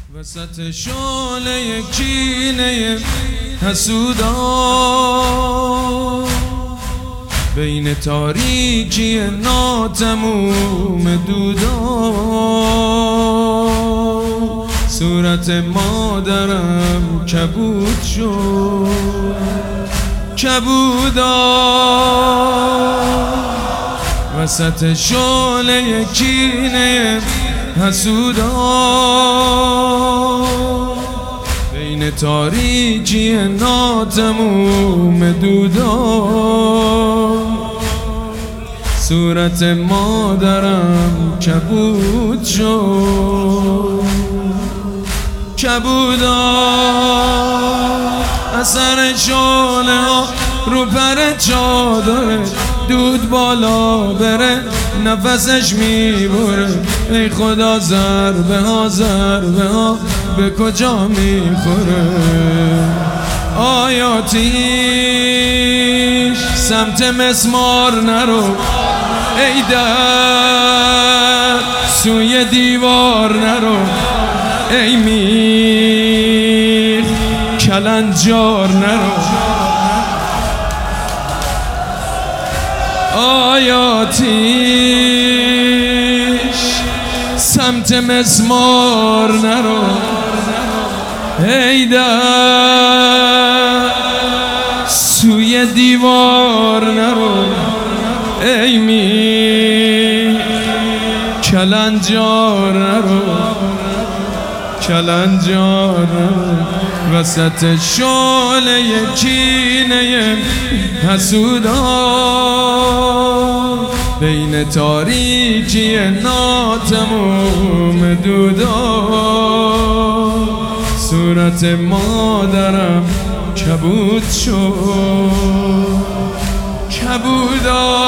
وسط شعله کینه حسودا، بین تاریکی ناتموم دودا، صورت مادرم کبود شد کبودا. وسط شعله کینه حسودا، بین تاریکی ناتموم دودا، صورت مادرم کبود شد کبودا. اثر شعله ها رو پر چادره، دود بالا بره نفسش میبره. ای خدا ضربه ها به کجا میخوره؟ آیاتیش سمت مسمار نرو، ای در سوی دیوار نرو، ای میخ کلنجار نرو. آیاتیش سمت مسمار نرو، ای در سوی دیوار نرو، ای می کلنجار نرو کلنجار نرو. وسط شعله کینه حسودا، بین تاریکی ناتموم دودا، صورت مادرم کبود شد کبودا.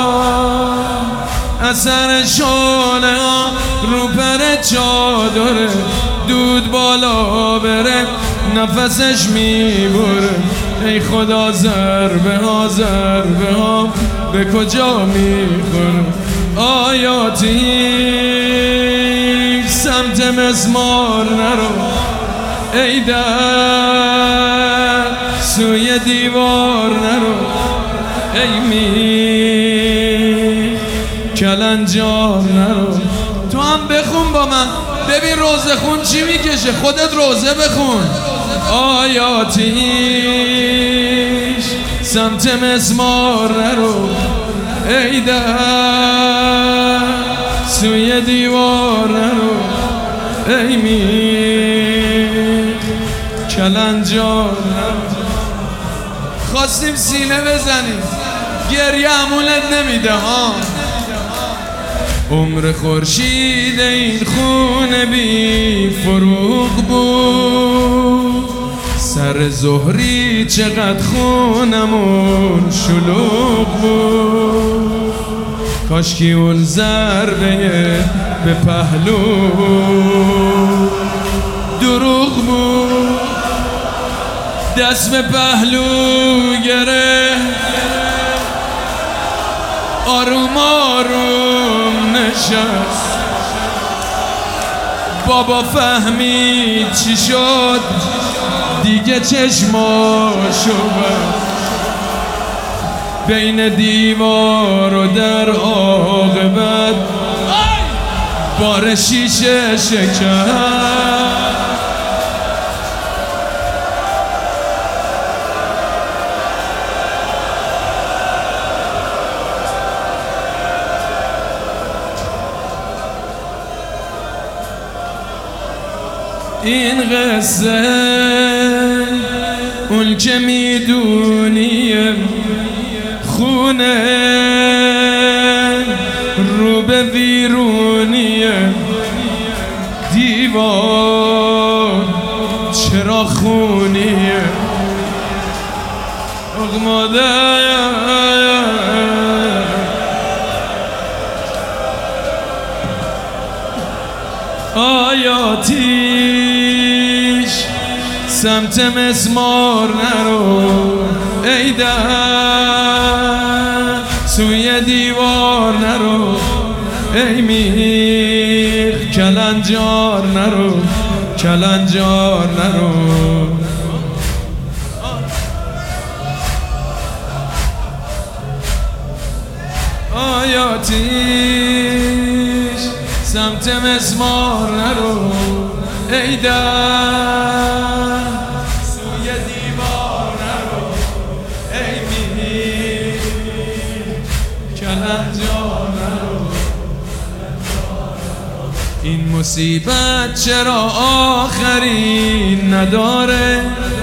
اثر شعله ها رو پر چادره، دود بالا بره نفسش میبره. ای خدا ضربه ها به کجا میخوره؟ آیاتی سمت مسمار نرو، ای در سوی دیوار نرو، ای می کلنجار نرو. تو هم بخون با من ببین روزه خون چی میکشه، خودت روزه بخون. آیاتیش سمت مسمار نرو، ای در سوی دیوار نرو، ای می کلنجار نرو. خواستیم سینه بزنیم، گریه همونت نمیده ها. عمر خورشید این خونه بی فروغ بود، سر ظهری چقدر خونمون شلوغ بود. کاشکی اون ضربه به پهلو دروغ بود، دست به پهلو گره آروم آروم نشست. بابا فهمید چی شد دیگه چشماشو بست، بین دیوار و در عاقبت بار شیشه شکست. این قصه اون که میدونیم خونه رو به ویرونیه، دیوار چرا خونیه؟ آیاتیش سمت مسمار نرو، ای در سوی دیوار نرو، ای میر کلنجار نرو کلنجار نرو. آیاتیش سمت مسمار نرو ای در سوی دیوار نرو ای میر کلنجار نرو. این مصیبت چرا آخری نداره؟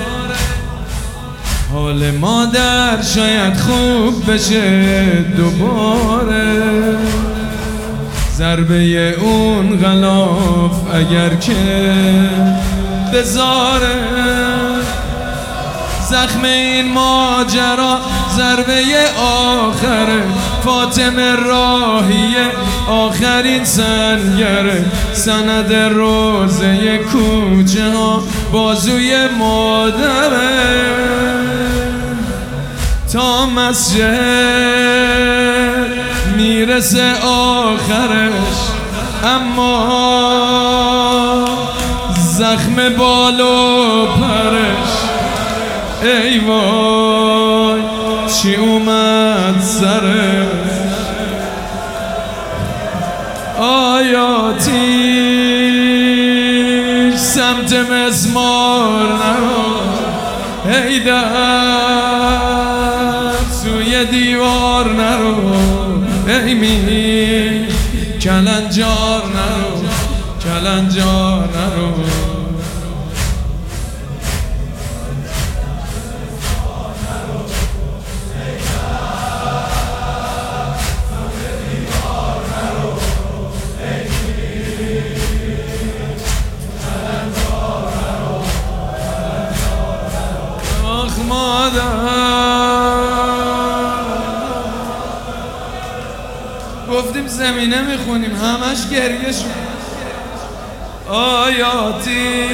حال مادر شاید خوب بشه دوباره. ضربه اون غلاف اگر که بذاره، زخم این ماجرا ضربه آخره. فاطمه راهیه آخرین سنگره، سند روزه کوچه ها بازوی مادره. تا مسجد میرسه آخرش، اما زخم بال و پرش ای وای چی اومد سرش. آیاتیش سمت مسمار نرو ای در سوی دیوار نرو ای میر کلنجار نرو کلنجار نرو. گفتیم زمینه میخونیم همش گریه شد. آیاتی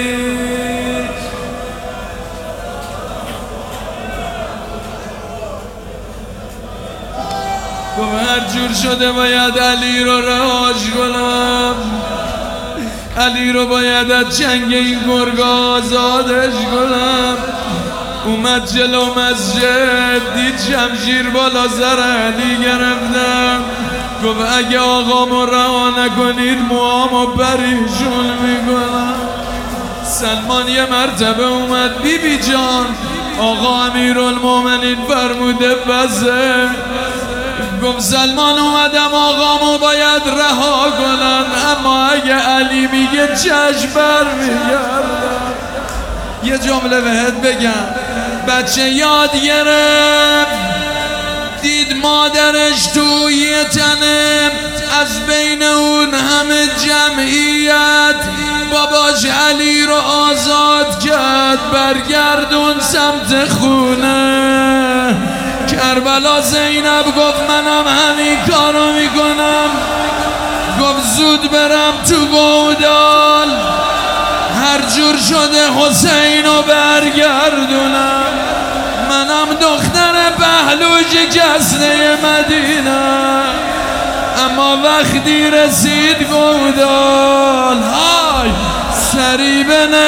گفت هر جور شده باید علی رو رهاش کنم، علی رو باید از چنگ این گرگ آزادش کنم. اومد جلو مسجد دید شمشیر بالا سر علی گرفتم. گفت اگه آقامو رها نکنید موامو پریشون میکنم. سلمان یه مرتبه اومد بی بی جان آقا امیرالمومنین فرموده بسه. گفت سلمان اومدم آقامو باید رها کنن، اما اگه علی میگه چشم برمیگردم. یه جمله بهت بگم، بچه یاد گرفت دید مادرش توی تنه، از بین اون همه جمعیت باباش علی رو آزاد کرد، برگردون سمت خونه. کربلا زینب گفت منم همین کارو میکنم. گفت زود برم تو گودال، هر جور شده حسین رو برگردونم. منم دختر پهلوش کسنه مدینه، اما وقتی رسید گودال های سری بنه